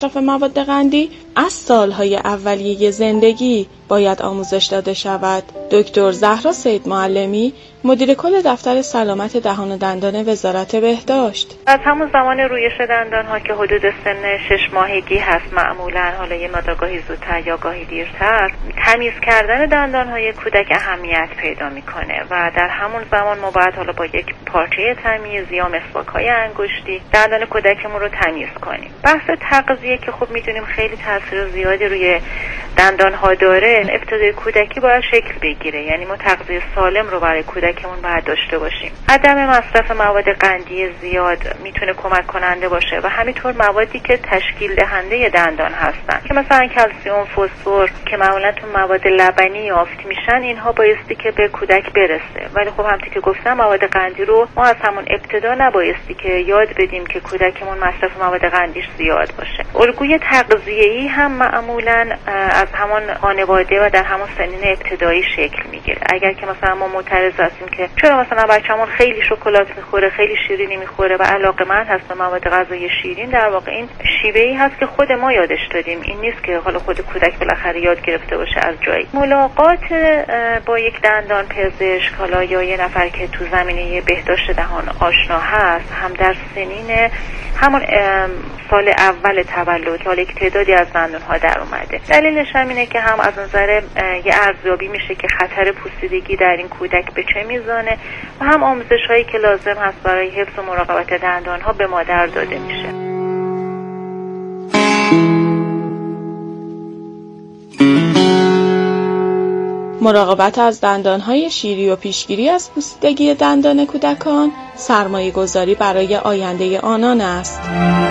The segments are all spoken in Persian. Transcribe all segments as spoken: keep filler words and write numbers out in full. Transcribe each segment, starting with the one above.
مصرف مواد قندی از سالهای اولیه زندگی باید آموزش داده شود. دکتر زهرا سید معلمی، مدیر کل دفتر سلامت دهان و دندان وزارت بهداشت: از همون زمان رویش دندان ها که حدود سن شش ماهگی هست، معمولا حالا یه مقدار گاهی زودتر یا گاهی دیرتر، تمیز کردن دندان های کودک اهمیت پیدا میکنه و در همون زمان ما باید حالا با یک پارچه تمیز یا مسواک های انگشتی دندان کودکمون رو تمیز کنیم. بحث تغذیه که خب میدونیم خیلی تاثیر زیادی روی دندان ها داره. ابتدای کودکی باید شکل بگیره، یعنی ما تغذیه سالم رو برای کودکمون باید داشته باشیم. عدم مصرف مواد قندی زیاد میتونه کمک کننده باشه و همینطور موادی که تشکیل دهنده دندان هستن که مثلا کلسیم، فسفر که معمولا تو مواد لبنی یافت میشن، اینها بایستی که به کودک برسه. ولی خب همونطور که گفتم مواد قندی رو ما از همون ابتدا نبایستی که یاد بدیم که کودکمون مصرف مواد قندیش زیاد باشه. الگوی تغذیه‌ای هم معمولا از همون خانواده و در همون سنین ابتدایی شکل میگیره. اگر که مثلا ما معترض هستیم که چرا مثلا بچه‌مون خیلی شکلات میخوره، خیلی شیرینی میخوره و علاقه‌مند هست به مواد غذایی شیرین، در واقع این شیوه‌ای هست که خود ما یادش دادیم. این نیست که حالا خود کودک بالاخره یاد گرفته باشه از جایی. ملاقات با یک دندان پزشک حالا یا یه نفر که تو زمینه بهداشت دهان آشنا هست، هم در سنین همون سال اول تولد که حالا یک تعدادی از دندان‌ها در اومده. دلیلش هم اینه که هم از نظر یه ارزیابی میشه که خطر پوسیدگی در این کودک به چه میزانه و هم آموزش‌هایی که لازم هست برای حفظ و مراقبت دندان‌ها به مادر داده میشه. مراقبت از دندانهای شیری و پیشگیری از پوسیدگی دندان کودکان سرمایه گذاری برای آینده آنان است.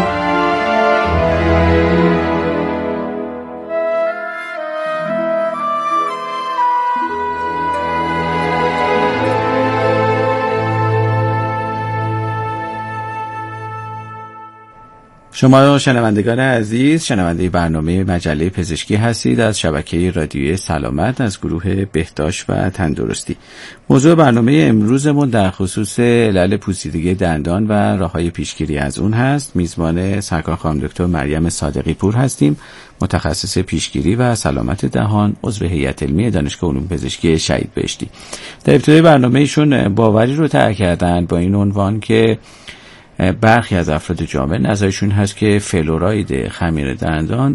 شما شنوندگان عزیز، شنونده برنامه مجله پزشکی هستید از شبکه رادیویی سلامت از گروه بهداشت و تندرستی. موضوع برنامه امروزمون در خصوص علل پوسیدگی دندان و راههای پیشگیری از اون هست. میزبان سرکار خانم دکتر مریم صادقی پور هستیم، متخصص پیشگیری و سلامت دهان، عضو هیئت علمی دانشگاه علوم پزشکی شهید بهشتی. در ابتدای برنامه ایشون باوری رو طرح کردن با این عنوان که برخی از افراد جامعه نظرشون هست که فلوراید خمیر دندان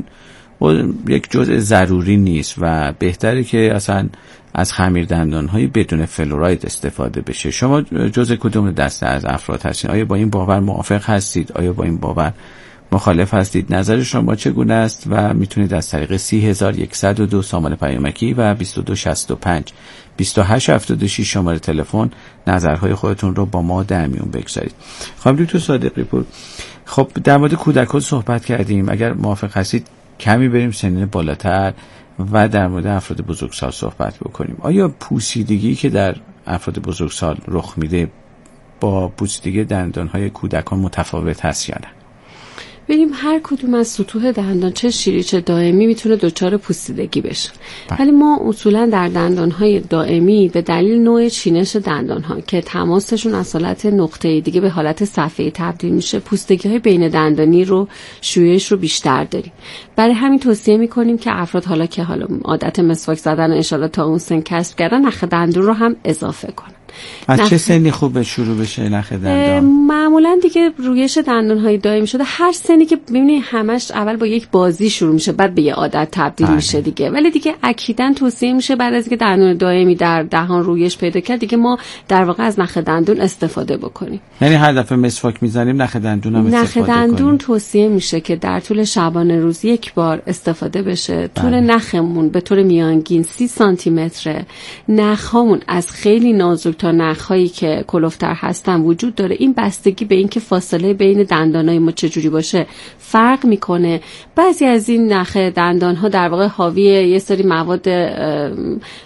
یک جزء ضروری نیست و بهتره که اصلا از خمیر دندان‌های بدون فلوراید استفاده بشه. شما جزء کدوم دسته از افراد هستید؟ آیا با این باور موافق هستید؟ آیا با این باور مخالف هستید؟ نظر شما چگونه است و میتونید از طریق سی هزار و صد و دو سامان پیامکی و بیست و دو شصت و پنج بیست و هشت هفتاد و شش شماره تلفن نظرهای خودتون رو با ما در میون بگذارید. خانم دکتر صادقی پور، خب در مورد کودکان صحبت کردیم، اگر موافق هستید کمی بریم سنین بالاتر و در مورد افراد بزرگسال صحبت بکنیم. آیا پوسیدگی که در افراد بزرگسال رخ میده با پوسیدگی دندانهای کودکان متفاوت هست یا نه؟ ببینیم هر کدوم از سطوح دندان چه شیری چه دائمی میتونه دچار پوسیدگی بشه، ولی ما اصولا در دندانهای دائمی به دلیل نوع چینش دندانها که تماسشون از حالت نقطه‌ای دیگه به حالت صفحه‌ای تبدیل میشه، پوسیدگی‌های بین دندانی رو شویش رو بیشتر داریم. برای همین توصیه میکنیم که افراد حالا که حالا عادت مسواک زدن ان شاءالله تا اون سن کسب کردن، نخ دندون رو هم اضافه کنن. از نخ... چه سنی خوبه شروع بشه نخ دندان؟ معمولا دیگه رویش دندان‌های دائمی شده هر سنی که ببینید همش اول با یک بازی شروع میشه، بعد به یه عادت تبدیل آه. میشه دیگه. ولی دیگه اکیداً توصیه میشه بعد از اینکه دندان دائمی در دهان رویش پیدا کرد دیگه ما در واقع از نخ دندون استفاده بکنیم. یعنی هر دفعه مسواک میزنیم نخ دندون هم استفاده کنیم. نخ دندون توصیه میشه که در طول شبانه روز یک بار استفاده بشه. طول نخمون به طور میانگین سی سانتی متره. نخامون از خیلی نازک تا نخ‌هایی که کلفتر هستن وجود داره. این بستگی به اینکه فاصله بین دندانای ما چجوری باشه فرق میکنه. بعضی از این نخ دندان‌ها در واقع حاوی یه سری مواد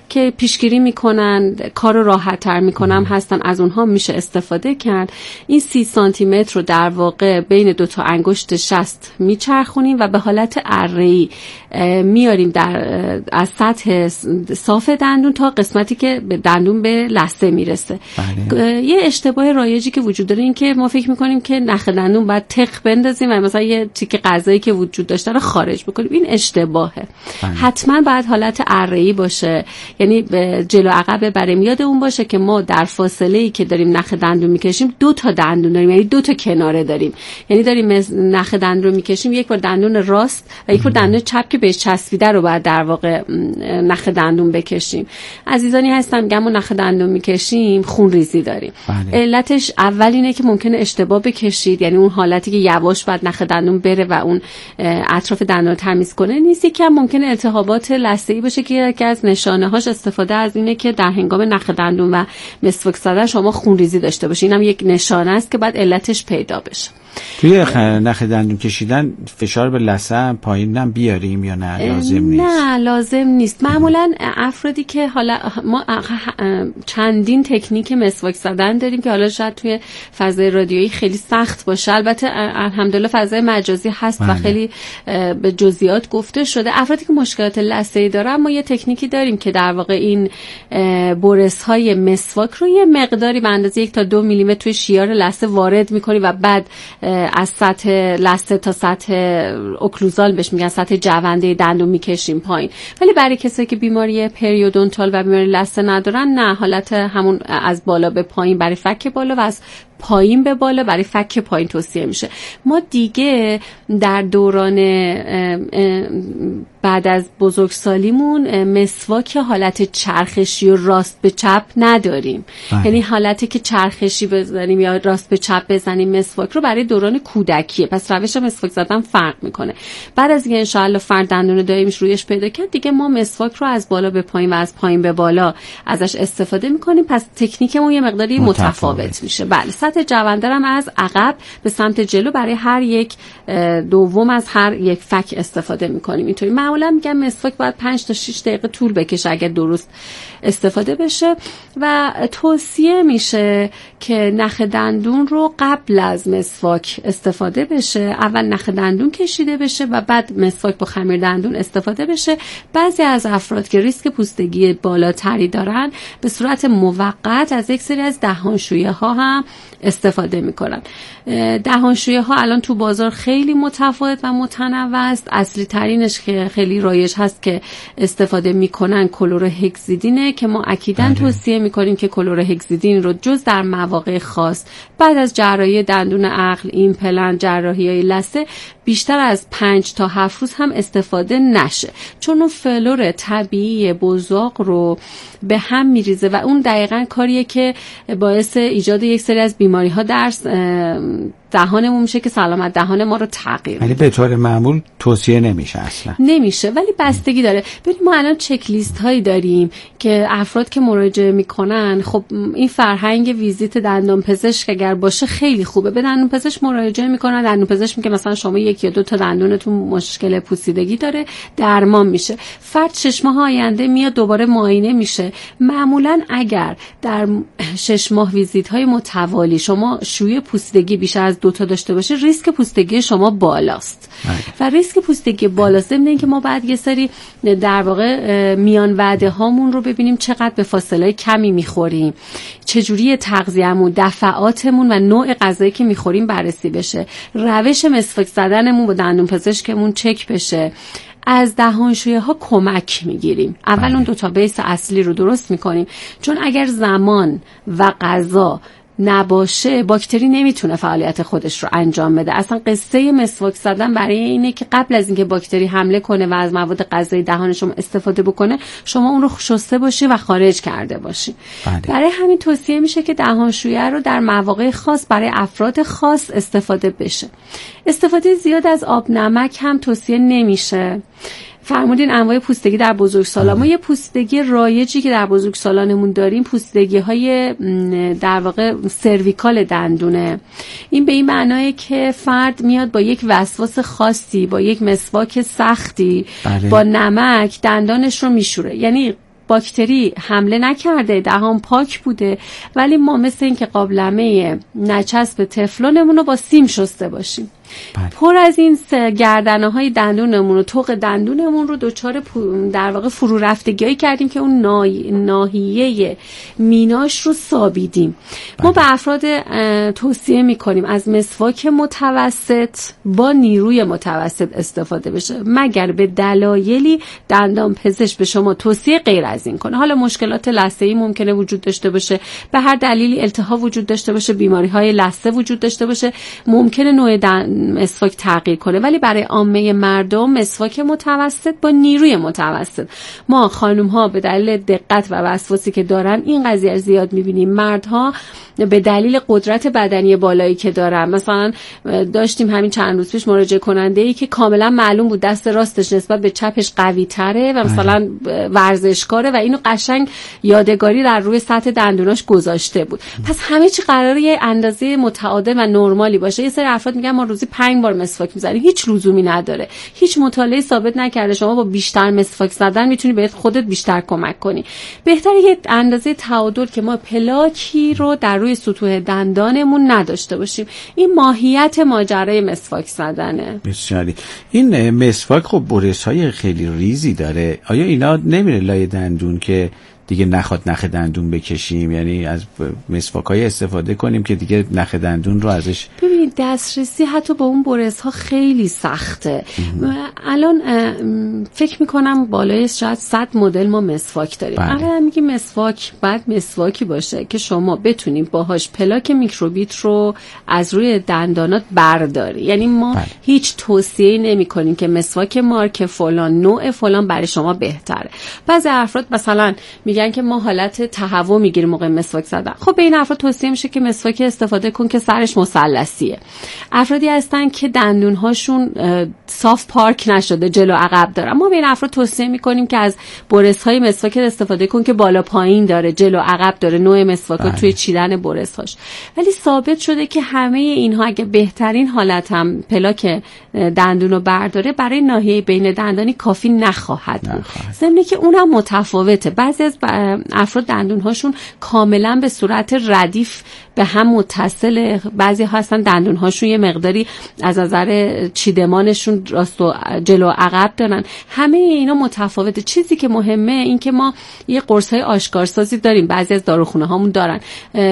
که پیشگیری میکنن، کار رو راحت تر میکنن هستن، از اونها میشه استفاده کرد. این سی سانتی متر رو در واقع بین دو تا انگشت شست میچرخونیم و به حالت اره‌ای میاریم در از سطح صاف دندون تا قسمتی که به دندون به لثه میرسه. بله. یه اشتباه رایجی که وجود داره این که ما فکر میکنیم که نخ دندون باید تق بندازیم و مثلا یه تیکه غذایی که وجود داشته رو خارج بکنیم. این اشتباهه. بله. حتما باید حالت اره‌ای باشه، یعنی جلو عقب بریم یاد اون باشه که ما در فاصله‌ای که داریم نخ دندون میکشیم دو تا دندون داریم، یعنی دو تا کناره داریم، یعنی داریم نخ دندون رو میکشیم، یک بار دندون راست و یک بار دندون چپ که بهش چسبیده رو باید در واقع نخ دندون بکشیم. عزیزانی هستم میگم ما نخ دندون میکشیم خون ریزی داریم. بله. علتش اول اینه که ممکنه اشتباه بکشید، یعنی اون حالتی که یواش بعد نخ دندون بره و اون اطراف دندون رو تمیز کنه نیست. یکم ممکنه التهابات لثه‌ای باشه که یکی از نشانه‌هاش استفاده از اینه که در هنگام نخ دندون و مسواک زدن شما خون ریزی داشته باشید. اینم یک نشانه است که بعد علتش پیدا بشه. توی نخ دندون کشیدن فشار به لثه پایین هم بیاریم یا نه لازم نیست؟ نه لازم نیست. معمولا افرادی که حالا ما چندین تکنیک مسواک زدن داریم که حالا شاید توی فضای رادیویی خیلی سخت باشه، البته الحمدلله فضای مجازی هست بله. و خیلی به جزئیات گفته شده. افرادی که مشکلات لثه‌ای دارن ما یه تکنیکی داریم که در واقع این برس‌های مسواک رو یه مقداری به اندازه یک تا دو میلیمتر توی شیار لثه وارد می‌کنی و بعد از سطح لثه تا سطح اوکلوزال بهش میگن سطح جونده دندون میکشیم پایین. ولی برای کسایی که بیماری پریودونتال و بیماری لثه ندارن نه، حالت همون از بالا به پایین برای فک بالا و از پایین به بالا برای فک پایین توصیه میشه. ما دیگه در دوران بعد از بزرگسالیمون مسواک حالت چرخشی و راست به چپ نداریم. بله. یعنی حالتی که چرخشی بزنیم یا راست به چپ بزنیم مسواک رو برای دوران کودکیه. پس روش مسواک زدن فرق میکنه. بعد از اینکه ان شاء الله فرد دندون دائمیش رویش پیدا کرد دیگه ما مسواک رو از بالا به پایین و از پایین به بالا ازش استفاده میکنیم. پس تکنیکمون یه مقداری متفاوت, متفاوت میشه. بله. سطح جونده هم از عقب به سمت جلو برای هر یک دوم از هر یک فک استفاده میکنیم. اینطوری معمولا میگم مسواک باید پنج تا شش دقیقه طول بکشه اگر درست استفاده بشه و توصیه میشه که نخ دندون رو قبل از مسواک استفاده بشه. اول نخ دندون کشیده بشه و بعد مسواک با خمیر دندون استفاده بشه. بعضی از افراد که ریسک پوستگی بالاتری دارن به صورت موقت از یک سری از دهانشویه ها هم استفاده میکنن. دهانشویه ها الان تو بازار خیلی متفاوت و متنوع است. اصلی ترینش که خیلی رایج هست که استفاده میکنن کلورهگزیدینه که ما اکیداً توصیه میکنیم که کلورهگزیدین رو جز در مواقع خاص بعد از جراحی دندون عقل، ایمپلنت، جراحی‌های لثه بیشتر از پنج تا هفت روز هم استفاده نشه، چون اون فلور طبیعی بزاق رو به هم میریزه و اون دقیقاً کاریه که باعث ایجاد یک سری از بیماری ها در دهانمون میشه که سلامت دهان ما رو تغییر. ولی به طور معمول توصیه نمیشه اصلا. نمیشه، ولی بستگی داره. ببین ما الان چک لیست هایی داریم که افراد که مراجعه میکنن، خب این فرهنگ ویزیت دندان پزشک اگر باشه خیلی خوبه. به دندان پزشک مراجعه میکنن، دندان پزشک میگه مثلا شما یک یا دو تا دندونتون مشکل پوسیدگی داره، درمان میشه. فرد شش ماه آینده میاد دوباره معاینه میشه. معمولا اگر در شش ماه ویزیت های متوالی شما شویه پوسیدگی بیشتر از دو تا داشته باشه، ریسک پوستگی شما بالاست. و ریسک پوستگی بالاست ضمن اینکه ما بعد یه سری در واقع میان وعده هامون رو ببینیم چقدر به فاصله کمی میخوریم، چجوری تغذیه‌مون، دفعاتمون و نوع غذایی که میخوریم بررسی بشه، روش مسواک زدنمون با دندون پزشکمون چک بشه، از دهانشویه ها کمک میگیریم. اول اون دو تا بیس اصلی رو درست میکنیم، چون اگر زمان و غذا نباشه باکتری نمیتونه فعالیت خودش رو انجام بده. اصلا قصه مسواک زدن برای اینه که قبل از اینکه باکتری حمله کنه و از مواد غذایی دهان شما استفاده بکنه، شما اون رو شسته باشی و خارج کرده باشی. بله. برای همین توصیه میشه که دهانشویه رو در مواقع خاص برای افراد خاص استفاده بشه. استفاده زیاد از آب نمک هم توصیه نمیشه. فرمودین انواع پوستگی در بزرگسالان. ما یه پوستگی رایجی که در بزرگسالانمون داریم پوستگی های در واقع سرویکال دندونه. این به این معنیه که فرد میاد با یک وسواس خاصی، با یک مسواک سختی، بله. با نمک دندانش رو میشوره. یعنی باکتری حمله نکرده، دهان پاک بوده، ولی ما مثل این که قابلمه نچسب تفلونمون رو با سیم شسته باشیم. بله. پر از این گردنه های دندونمون و توق دندونمون رو دچار در واقع فرو رفتگیایی کردیم که اون ناحیه میناش رو سابیدیم. بله. ما به افراد توصیه میکنیم از مسواک متوسط با نیروی متوسط استفاده بشه، مگر به دلایلی دندان پزشک به شما توصیه غیر از این کنه. حالا مشکلات لثه‌ای ممکنه وجود داشته باشه، به هر دلیلی التهاب وجود داشته باشه، بیماری های لثه وجود داشته باشه، ممکنه نوع دندان مسواک تغییر کنه، ولی برای عامه مردم مسواک متوسط با نیروی متوسط. ما خانم ها به دلیل دقت و وسواسی که دارن این قضیه زیاد میبینیم. مردها به دلیل قدرت بدنی بالایی که دارن، مثلا داشتیم همین چند روز پیش مراجعه کننده ای که کاملا معلوم بود دست راستش نسبت به چپش قوی تره و مثلا ورزشکاره و اینو قشنگ یادگاری در روی سطح دندوناش گذاشته بود. پس همه چی قراره یه اندازه متعادل و نرمالی باشه. یه سری افراد میگن ما روزی پنج بار مسواک میزنیم، هیچ لزومی نداره. هیچ مطالعه ثابت نکرده شما با بیشتر مسواک زدن میتونی بهت خودت بیشتر کمک کنی. بهتره یه اندازه تعادل که ما پلاکی رو در روی سطوح دندانمون نداشته باشیم. این ماهیت ماجرای مسواک زدنه. بسیاری. این مسواک خب برس‌های خیلی ریزی داره. آیا اینا نمیره لای دندون که دیگه نخواد نخ دندون بکشیم؟ یعنی از مسواک‌های استفاده کنیم که دیگه نخ دندون رو ازش. ببینید دسترسی حتی با اون برس‌ها خیلی سخته. الان فکر می‌کنم بالای شاید صد مدل ما مسواک داریم. اول میگیم مسواک بعد مسواکی باشه که شما بتونید باهاش پلاک میکروبیت رو از روی دندانات برداری. یعنی ما بله. هیچ توصیه‌ای نمی‌کنیم که مسواک مارک فلان نوع فلان برای شما بهتره. بعضی افراد مثلا میگن که ما حالت تهوع میگیریم موقع مسواک زدن. خب به این افراد توصیه میشه که مسواک استفاده کن که سرش مثلثیه. افرادی هستن که دندونهاشون صاف پارک نشده، جلو عقب دارن. ما به این افراد توصیه میکنیم که از برس‌های مسواک استفاده کن که بالا پایین داره، جلو عقب داره، نوع مسواک توی چیدن برس‌هاش. ولی ثابت شده که همه اینها اگه بهترین حالت هم پلاک دندون رو برداره برای ناحیه بین دندانی کافی نخواهد بود. ضمن که اونم متفاوته. بعضی از افراد دندونهاشون کاملا به صورت ردیف به هم متصله، بعضی هستن دندونهاشون یه مقداری از نظر چیدمانشون راست و جلو و عقب دارن. همه اینا متفاوته. چیزی که مهمه این که ما یه قرص‌های آشکارسازی داریم، بعضی از داروخونه هامون دارن.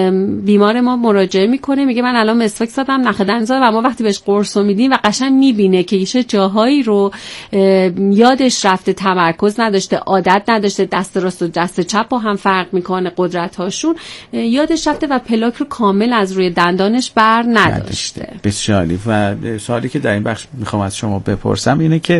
بیمار ما مراجعه میکنه میگه من الان مسواک زدم نخ دندون زدم و ما وقتی بهش قرصو میدیم و قشنگ میبینه که یه جاهایی رو یادش رفته، تمرکز نداشته، عادت نداشته، دست راست و دست چپ با هم فرق میکنه قدرت‌هاشون، یادش رفته و پلاک رو کامل از روی دندانش بر نداشته. بسیاری. و سوالی که در این بخش میخوام از شما بپرسم اینه که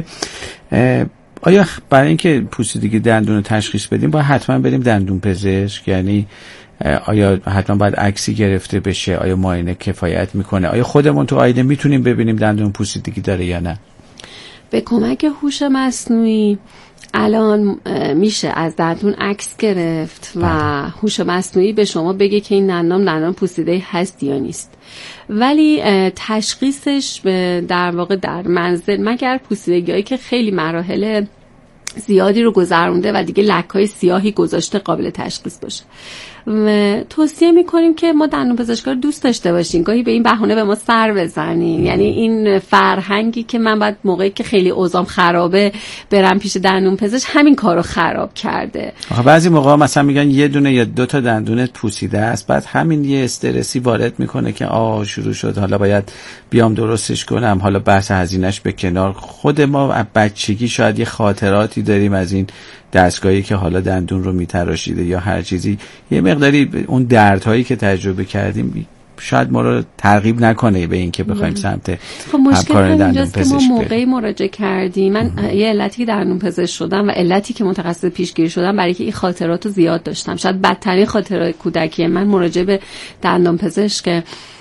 آیا برای اینکه پوسیدگی دندون رو تشخیص بدیم باید حتما بریم دندون پزشک؟ یعنی آیا حتما باید عکسی گرفته بشه؟ آیا معاینه کفایت میکنه؟ آیا خودمون تو آینه میتونیم ببینیم دندون پوسیدگی داره یا نه؟ به کمک هوش مصنوعی الان میشه از دندون عکس گرفت و هوش مصنوعی به شما بگه که این دندان دندان پوسیده هست یا نیست. ولی تشخیصش در واقع در منزل مگر پوسیدگی‌هایی که خیلی مراحل زیادی رو گذرونده و دیگه لک‌های سیاهی گذاشته قابل تشخیص باشه. و توصیه میکنیم که ما دندون پزشکا رو دوست داشته باشیم، گاهی به این بهونه به ما سر بزنیم. یعنی این فرهنگی که من بعد موقعی که خیلی اوضاعم خرابه برم پیش دندون پزشک همین کارو خراب کرده. آخه بعضی موقع مثلا میگن یه دونه یا دو تا دندونت پوسیده است، بعد همین یه استرسی وارد میکنه که آه شروع شد حالا باید بیام درستش کنم، حالا بحث هزینه‌اش به کنار. خود ما از بچگی شاید یه خاطراتی داریم از این دستگاهی که حالا دندون رو میتراشیده یا هر چیزی، یه مقداری اون دردهایی که تجربه کردیم شاید ما رو ترغیب نکنه به این که بخوایم سمت خب همکاران دندون پزشک بریم. ما موقعی مراجعه کردیم، من اه. یه علتی که دندون پزشک شدم و علتی که متخصص پیشگیری شدم برای که این خاطرات رو زیاد داشتم. شاید بدترین خاطرات کودکی من مراجعه به دندون پزشک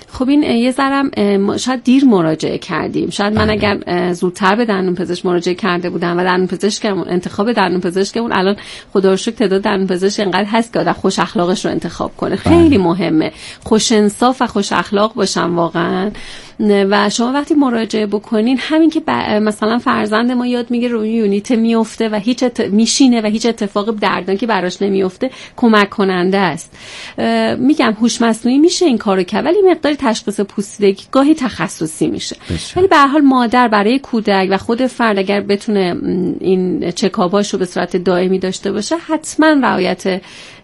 خب این یه ذرم شاید دیر مراجعه کردیم. شاید من اگر زودتر به دندون پزشک مراجعه کرده بودم و دندون پزشکمون انتخاب دندون پزشکمون الان خدا رو شکر تعداد دندون پزشک انقدر هست که آدم خوش اخلاقش رو انتخاب کنه. خیلی مهمه خوش انصاف و خوش اخلاق باشن واقعا. و شما وقتی مراجعه بکنین همین که مثلا فرزند ما یاد میگیره روی یونیت میفته و هیچ ات... میشینه و هیچ اتفاق دردناکی براش نمیفته کمک کننده است. میگم هوش مصنوعی میشه این کارو کرد ولی مقداری تشخیص پوسیدگی گاهی تخصصی میشه. ولی به هر حال مادر برای کودک و خود فرد اگر بتونه این چکاپاشو به صورت دائمی داشته باشه حتما رعایت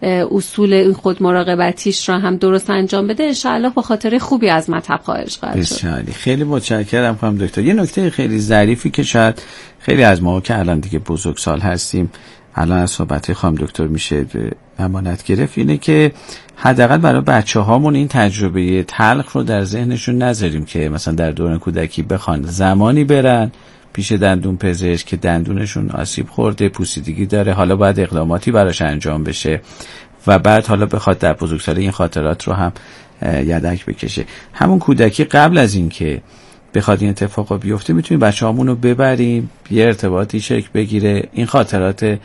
اصول خود مراقبتیش را هم درست انجام بده ان شاء الله با خاطر خوبی از مطب خارج خواهد شد. خیلی متشکرم خانم دکتر. یه نکته خیلی ظریفی که شاید خیلی از ما که الان دیگه بزرگسال هستیم الان از صحبت خانم دکتر میشه امانت گرفت اینه که حداقل برای بچه‌هامون این تجربه تلخ رو در ذهنشون نذاریم که مثلا در دوران کودکی بخوان زمانی برن پیش دندون پزشک که دندونشون آسیب خورده پوسیدگی داره حالا باید اقداماتی براش انجام بشه و بعد حالا بخواد در بزرگسالی این خاطرات رو هم یدک بکشه. همون کودکی قبل از این که بخواد این اتفاقا بیفته میتونیم بچه‌هامون رو ببریم یه ارتباطی شکل بگیره این خاطرات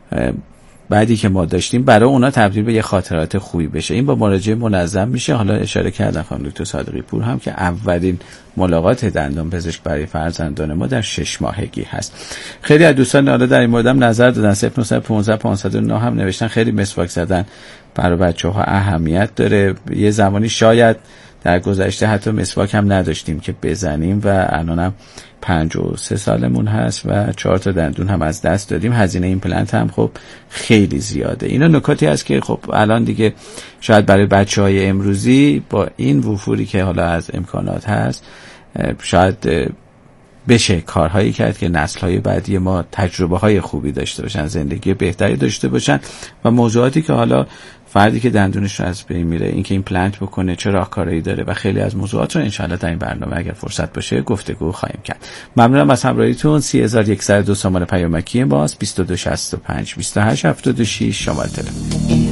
بعدی که ما داشتیم برای اونا تبدیل به یه خاطرات خوبی بشه. این با مراجعه منظم میشه. حالا اشاره کردن خانم دکتر صادقی پور هم که اولین ملاقات دندان پزشک برای فرزندان ما در شش ماهگی هست. خیلی از دوستان حالا در این مورد هم نظر دادن. صفر نه یک پنج پنج صفر نه هم نوشتن خیلی مسواک زدن برای بچه‌ها اهمیت داره. یه زمانی شاید در گذشته حتی مسواک هم نداشتیم که بزنیم و الانم پنجاه و سه سالمون هست و چهار تا دندون هم از دست دادیم. هزینه ایمپلنت هم خب خیلی زیاده. اینا نکاتی هست که خب الان دیگه شاید برای بچهای امروزی با این وفوری که حالا از امکانات هست شاید بشه کارهایی کرد که نسل‌های بعدی ما تجربه‌های خوبی داشته باشن زندگی بهتری داشته باشن و موضوعاتی که حالا فردی که دندونش رو از بین میره این که ایمپلنت بکنه چه راهکارهایی داره و خیلی از موضوعات رو انشالله در این برنامه اگر فرصت باشه گفتگو خواهیم کرد. ممنونم از همراهیتون. سه هزار و صد و دو سامان پیامکی ماست بیست و دو شصت و پنج بیست و هشت هفتاد و شش شماره تلفن.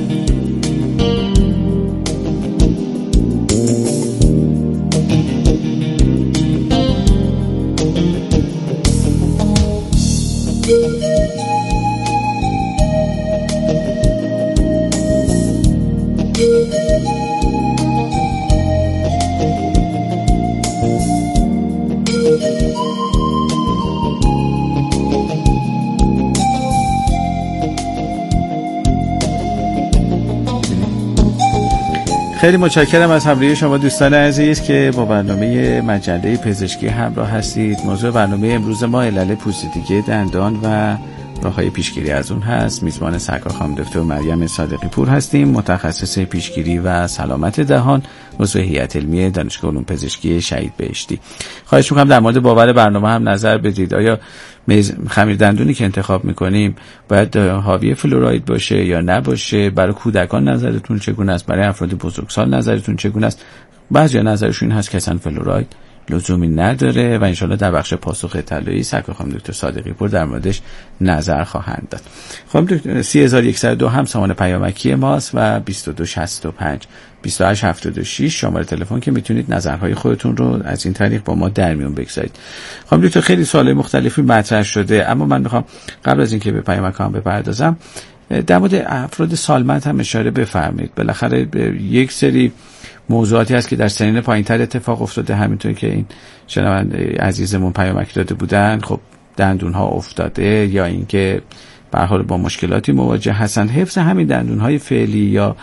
خیلی متشکرم از همراهی شما دوستان عزیز که با برنامه مجله پزشکی همراه هستید. موضوع برنامه امروز ما علل پوسیدگی دندان و راه‌های پیشگیری از اون هست. میزبان سرکار خانم دکتر مریم صادقی پور هستیم، متخصص پیشگیری و سلامت دهان، عضو هیئت علمی دانشگاه علوم پزشکی شهید بهشتی. خواهش می‌کنم در مورد باور برنامه هم نظر بدید. آیا خمیر دندونی که انتخاب می‌کنیم باید حاوی فلوراید باشه یا نباشه؟ برای کودکان نظرتون چگونه است؟ برای افراد بزرگسال نظرتون چگونه است؟ بعضیا نظرشون این هست که اصلا فلوراید لزومی نداره و انشالله در بخش پاسخ اطلاعی سرکار خانم دکتر صادقی پور در موردش نظر خواهند داد. خانم دکتر سه هزار و صد و دو هم سامان پیامکی ماست و بیست و دو شصت و پنج بیست و هشت هفتاد و شش شماره تلفن که میتونید نظرهای خودتون رو از این طریق با ما در میون بگذارید. خانم دکتر خیلی سوالای مختلفی مطرح شده اما من میخوام قبل از اینکه به پیامکام بپردازم در مورد افراد سالمند هم اشاره بفرمایید. بالاخره یک سری موضوعاتی هست که در سنین پایین‌تر اتفاق افتاده، همینطور که این شنونده عزیزمون پیامک داده بودن، خب دندون‌ها افتاده یا اینکه به هر حال با مشکلاتی مواجه هستن. حفظ همین دندون‌های فعلی یا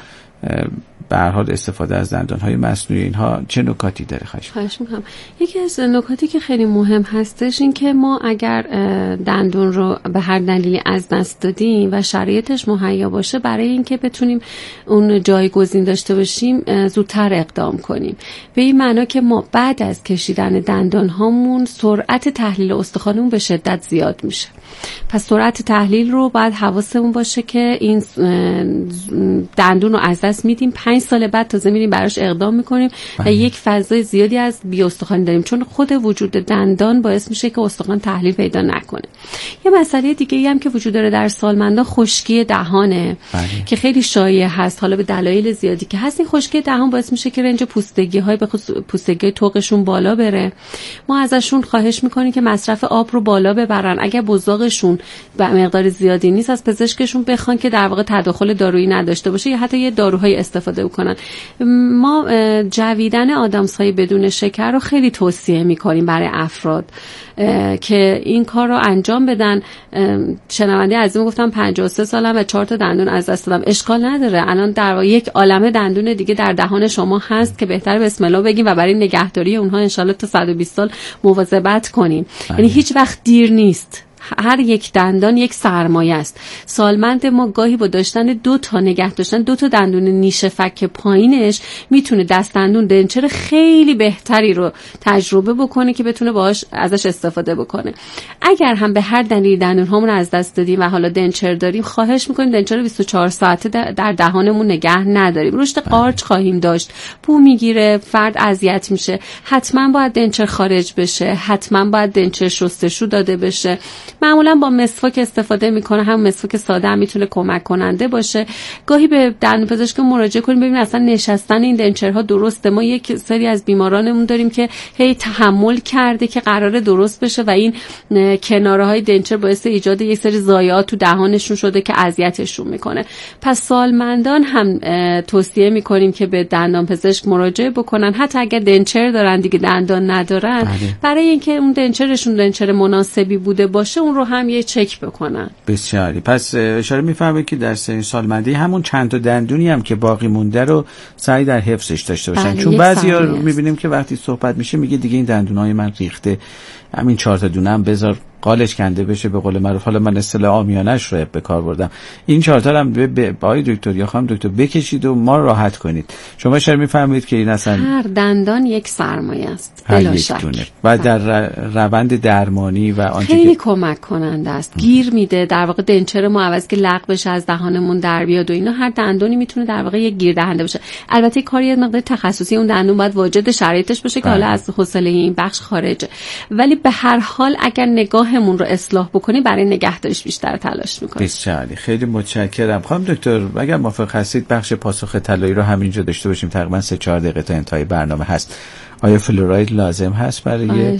به هر حال استفاده از دندان‌های مصنوعی اینها چه نکاتی داره؟ خواهش می‌کنم. یکی از نکاتی که خیلی مهم هستش این که ما اگر دندون رو به هر دلیلی از دست دادیم و شرایطش مهیا باشه برای اینکه بتونیم اون جایگزین داشته باشیم زودتر اقدام کنیم. به این معنا که ما بعد از کشیدن دندان‌هامون سرعت تحلیل استخوانمون به شدت زیاد میشه. پس سرعت تحلیل رو باید حواسمون باشه که این دندون رو از دست میدیم، پنج سال بعد تازه میریم براش اقدام میکنیم و یک فضای زیادی از بی استخوانی داریم، چون خود وجود دندان باعث میشه که استخوان تحلیل پیدا نکنه. یه مسئله دیگه ای هم که وجود داره در سالمندان خشکی دهانه بله. که خیلی شایع هست، حالا به دلایل زیادی که هست. این خشکی دهان باعث میشه که رنج پوستگی های به خصوص پوستگی طوقشون بالا بره. ما ازشون خواهش میکنیم که مصرف آب رو بالا ببرن. اگر بزاقشون به مقدار زیادی نیست از پزشکشون بخوان که در واقع تداخل دارویی نداشته باشه یا حتی یه داروهای استفاده بکنن. ما جویدن آدامس‌های بدون شکر رو خیلی توصیه میکنیم برای افراد که این کار رو انجام بدن. شنونده عزیزم گفتم پنجاه و سه سالم و چهار تا دندون از دست دادم. اشکال نداره، الان در واقع یک عالمه دندون دیگه در دهان شما هست که بهتره بسم الله بگیم و برای نگهداری اونها انشالله تا صد و بیست سال مواظبت کنیم. یعنی هیچ وقت دیر نیست. هر یک دندان یک سرمایه است. سالمند ما گاهی با داشتن دو تا نگه داشتن دو تا دندون نیشه فک پایینش میتونه دست دندون دنچر خیلی بهتری رو تجربه بکنه که بتونه باهاش ازش استفاده بکنه. اگر هم به هر دلیل دندون هامون از دست دادیم و حالا دنچر داریم، خواهش میکنیم دنچر بیست و چهار ساعته در دهانمون نگه نداریم. رشد قارچ خواهیم داشت، بو میگیره، فرد اذیت میشه. حتما باید دنچر خارج بشه، حتما باید دنچر شستشو داده بشه. معمولا با مسواک استفاده میکنه، هم مسواک ساده هم میتونه کمک کننده باشه. گاهی به دندانپزشک مراجعه کنیم ببینیم اصلا نشستن این دنچرها درسته. ما یک سری از بیمارانمون داریم که هی تحمل کرده که قراره درست بشه و این کناره های دنچر باعث ایجاد یک سری ضایعات تو دهانشون شده که اذیتشون میکنه. پس سالمندان هم توصیه میکنیم که به دندانپزشک مراجعه بکنن، حتی اگر دنچر دارن دیگه دندان ندارن، بله. برای اینکه اون دنچرشون دنچر مناسبی بوده باشه اون رو هم یه چک بکنن. بسیاری. پس اشاره میفهمه که در سن سالمندی همون چند تا دندونی هم که باقی مونده رو سعی در حفظش داشته باشن. چون بعضیا میبینیم که وقتی صحبت میشه میگه دیگه این دندونای من ریخته، همین چهار تا دونه هم بذار قالش کنده بشه به قول معروف. حالا من اصطلاح عامیانه‌اش رو به کار بردم. این چهار تا هم به آقای دکتر یا خانم دکتر بکشید و ما راحت کنید. شما اشاره میفهمید که این اصلا هر دندان یک سرمایه است بلا شک و در روند درمانی و آنچه خیلی که... کمک کننده است. گیر میده در واقع دنچر ما عوض که لغو بشه از دهانمون در بیاد و اینا، هر دندونی میتونه در واقع یک گیر دهنده باشه. البته کاری یه مقدار تخصصی اون دندون باید واجد شرایطش باشه که حالا از حوصله این بخش خارجه، ولی به هر حال اگر نگاهمون رو اصلاح بکنیم برای نگهداریش بیشتر تلاش میکنیم. بسیاری. خیلی متشکرم. خانم دکتر اگر موافق هستید بخش پاسخ طلایی رو همینجا داشته باشیم. تقریبا سه چهار دقیقه تا انتهای برنامه هست. آیا فلوراید لازم هست برای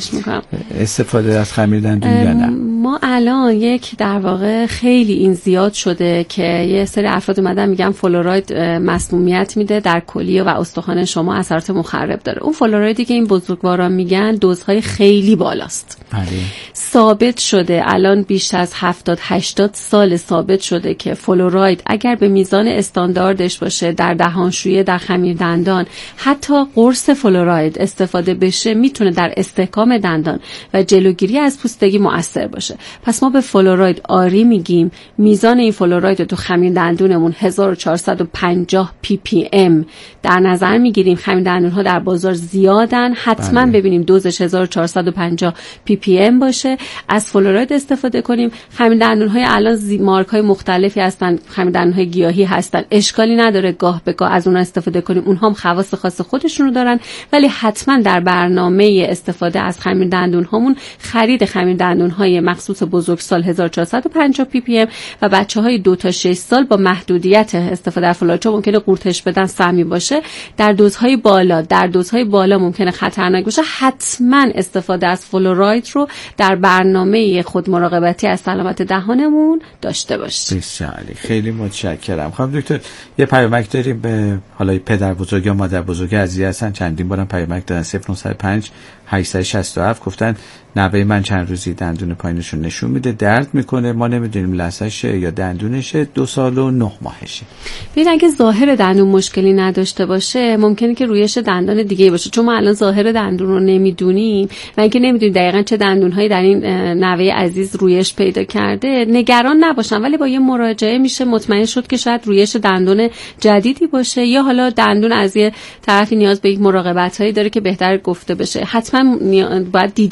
استفاده از خمیر دندون یا نه؟ ما الان یک در واقع خیلی این زیاد شده که یه سری افراد اومدن میگن فلوراید مسمومیت میده در کلیه و استخوان شما، اثرات مخرب داره. اون فلورایدی که این بزرگواران میگن دوزهای خیلی بالاست. بله. ثابت شده الان بیش از هفتاد هشتاد سال ثابت شده که فلوراید اگر به میزان استانداردش باشه در دهانشویی، در خمیر دندان، حتی قرص فلوراید استفاده بشه میتونه در استحکام دندان و جلوگیری از پوستگی مؤثر باشه. پس ما به فلوراید آری میگیم. میزان این فلوراید تو خمیر دندونمون هزار و چهارصد و پنجاه پی پی ام در نظر میگیریم. خمیر دندون ها در بازار زیادن، حتما بله. ببینیم دوزش هزار و چهارصد و پنجاه پی پی ام باشه، از فلوراید استفاده کنیم. خمیر دندون های الان مارک های مختلفی هستن، خمیر دندون های گیاهی هستن، اشکالی نداره گاه به گاه از اونها استفاده کنیم. اونها هم خواص خاص خودشون رو دارن، ولی حتما در برنامه استفاده از خمیر دندون هامون خرید خمیر دندون های مخصوص بزرگسال هزار و چهارصد و پنجاه پی پی ام و بچه های دو تا شش سال با محدودیت استفاده از فلوراید، چون ممکنه قورتش بدن سمی باشه، در دوزهای بالا در دوزهای بالا ممکنه خطرناک باشه. حتما استفاده از فلوراید رو در برنامه خود مراقبتی از سلامت دهانمون داشته باشیم. بسیاری. خیلی متشکرم. خانم دکتر یه پیامک داریم به حالا پدر بزرگ یا مادر بزرگ عزیز هستن، چندین بارم پیامک دادن. صفر نه پنج هشت شش هفت گفتن نوه من چند روزی دندون پایینشون نشون میده درد میکنه، ما نمیدونیم لثه‌شه یا دندونشه، دو سال و نه ماهشه. ببین اگه ظاهر دندون مشکلی نداشته باشه ممکنه که رویش دندان دیگه باشه، چون ما الان ظاهر دندون رو نمیدونیم و اینکه نمیدونیم دقیقاً چه دندونهایی در این نوه عزیز رویش پیدا کرده. نگران نباشن، ولی با یه مراجعه میشه مطمئن شد که شاید رویش دندون جدیدی باشه یا حالا دندون از یه طرفی نیاز به یک مراقبتایی داره که بهتر گفته بشه. حتما باید دیده بشه که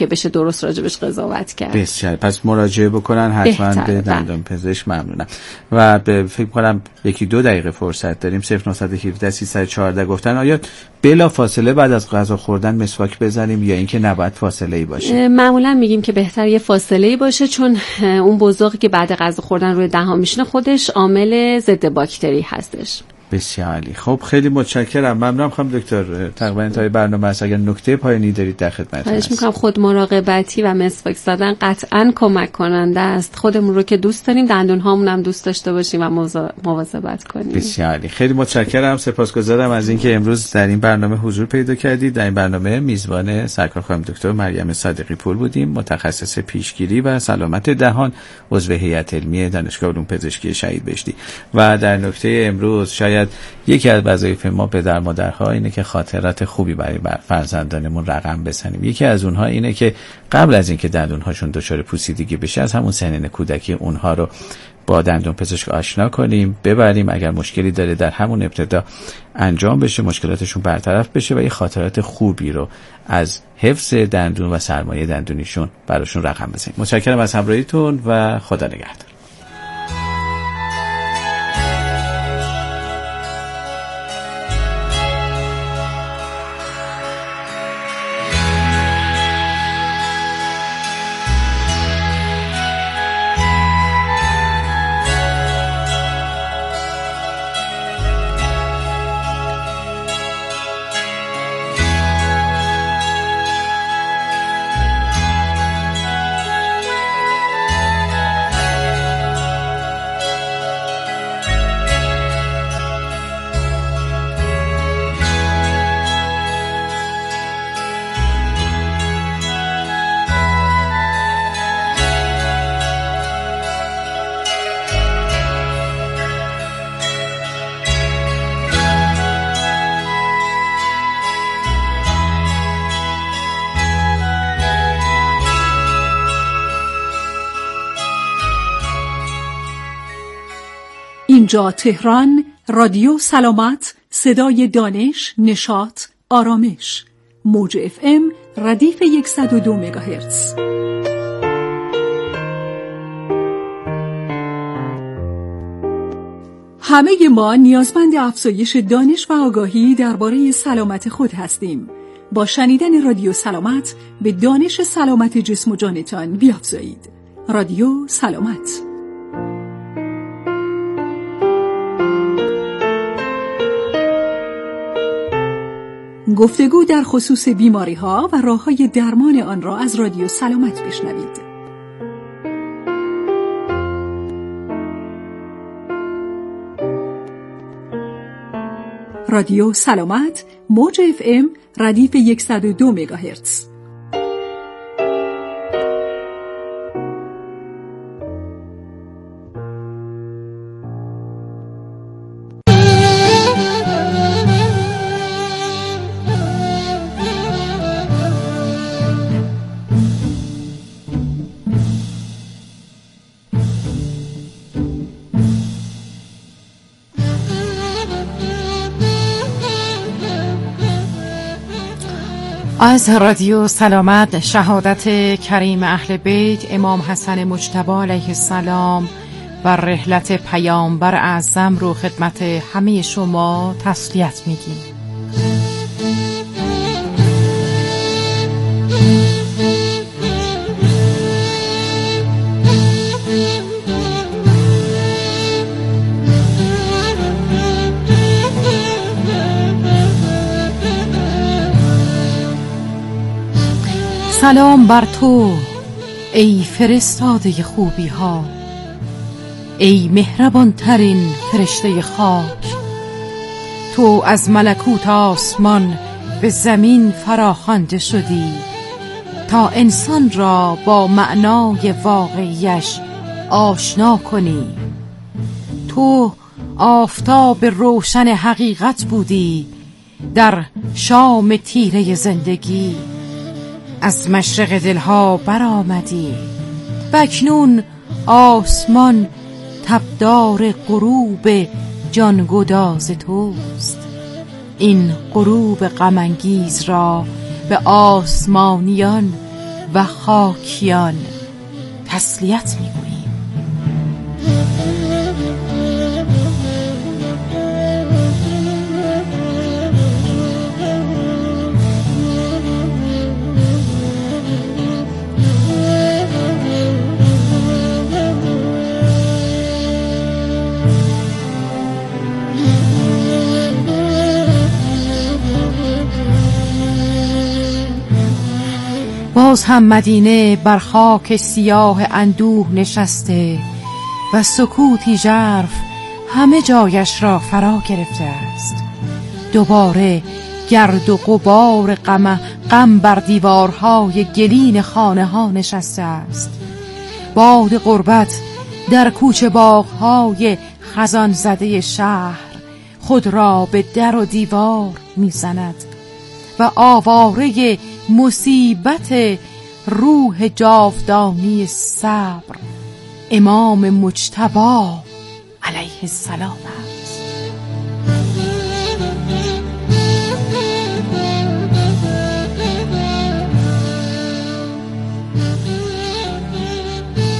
که بشه درست راجبش قضاوت کرد. بسیار. پس مراجعه بکنن حتما به دندان پزشک. ممنونم. و به فکر کنم یکی دو دقیقه فرصت داریم. صفر نه یک هفت سیصد و چهارده گفتن آیا بلا فاصله بعد از غذا خوردن مسواک بزنیم یا اینکه نباید فاصله ای باشه؟ معمولا میگیم که بهتر یه فاصله ای باشه، چون اون بزاقی که بعد غذا خوردن روی دهان میشینه خودش عامل ضد باکتری هستش. بسیار عالی. خب خیلی متشکرم. ممنونم خانم دکتر. تقریبا انتهای برنامه است. اگر نکته پایانی دارید در خدمتتون هستم. خواهش می‌کنم. خود مراقبتی و مسواک زدن قطعاً کمک کننده است. خودمون رو که دوست داریم، دندون هامون هم دوست داشته باشیم و مواظبت کنیم. بسیار عالی. خیلی متشکرم. سپاسگزارم از اینکه امروز در این برنامه حضور پیدا کردید. در این برنامه میزبان سرکار خانم دکتر مریم صادقی پور بودیم، متخصص پیشگیری و سلامت دهان، عضو هیئت علمی دانشگاه علوم پزشکی شهید بهشتی. و در نکته امروز شاید یکی از وظایف ما پدر مادرها اینه که خاطرات خوبی برای فرزندانمون رقم بزنیم. یکی از اونها اینه که قبل از اینکه دندونهاشون دچار پوسیدگی بشه از همون سنین کودکی اونها رو با دندون پزشک آشنا کنیم، ببریم، اگر مشکلی داره در همون ابتدا انجام بشه، مشکلاتشون برطرف بشه و یه خاطرات خوبی رو از حفظ دندون و سرمایه دندونیشون براشون رقم بزنیم. متشکرم از همراهیتون و خدا نگهدار. اینجا تهران، رادیو سلامت، صدای دانش، نشاط، آرامش. موج اف ام ردیف صد و دو مگاهرتز. همه ما نیازمند افزایش دانش و آگاهی درباره سلامت خود هستیم. با شنیدن رادیو سلامت به دانش سلامت جسم و جانتان بیافزایید. رادیو سلامت. گفتگو در خصوص بیماری‌ها و راه‌های درمان آن را از رادیو سلامت بشنوید. رادیو سلامت، موج اف ام ردیف صد و دو مگاهرتز. از رادیو سلامت، شهادت کریم اهل بیت امام حسن مجتبی علیه السلام و رحلت پیامبر اعظم رو خدمت همه شما تسلیت میگیم. سلام بر تو ای فرستاده خوبی ها، ای مهربان ترین فرشته خاک. تو از ملکوت آسمان به زمین فراخوانده شدی تا انسان را با معنای واقعیش آشنا کنی. تو آفتاب روشن حقیقت بودی در شام تیره زندگی. از مشرق دلها برآمدی و اکنون آسمان تبدار غروب جانگداز توست. این غروب غم انگیز را به آسمانیان و خاکیان تسلیت میگوییم. باز هم مدینه بر خاک سیاه اندوه نشسته و سکوتی ژرف همه جایش را فرا گرفته است. دوباره گرد و غبار غم غم بر دیوارهای گلین خانه ها نشسته است. باد غربت در کوچه باغهای خزان زده شهر خود را به در و دیوار میزند و آواره مصیبت روح جاودانی صبر امام مجتبی علیه السلام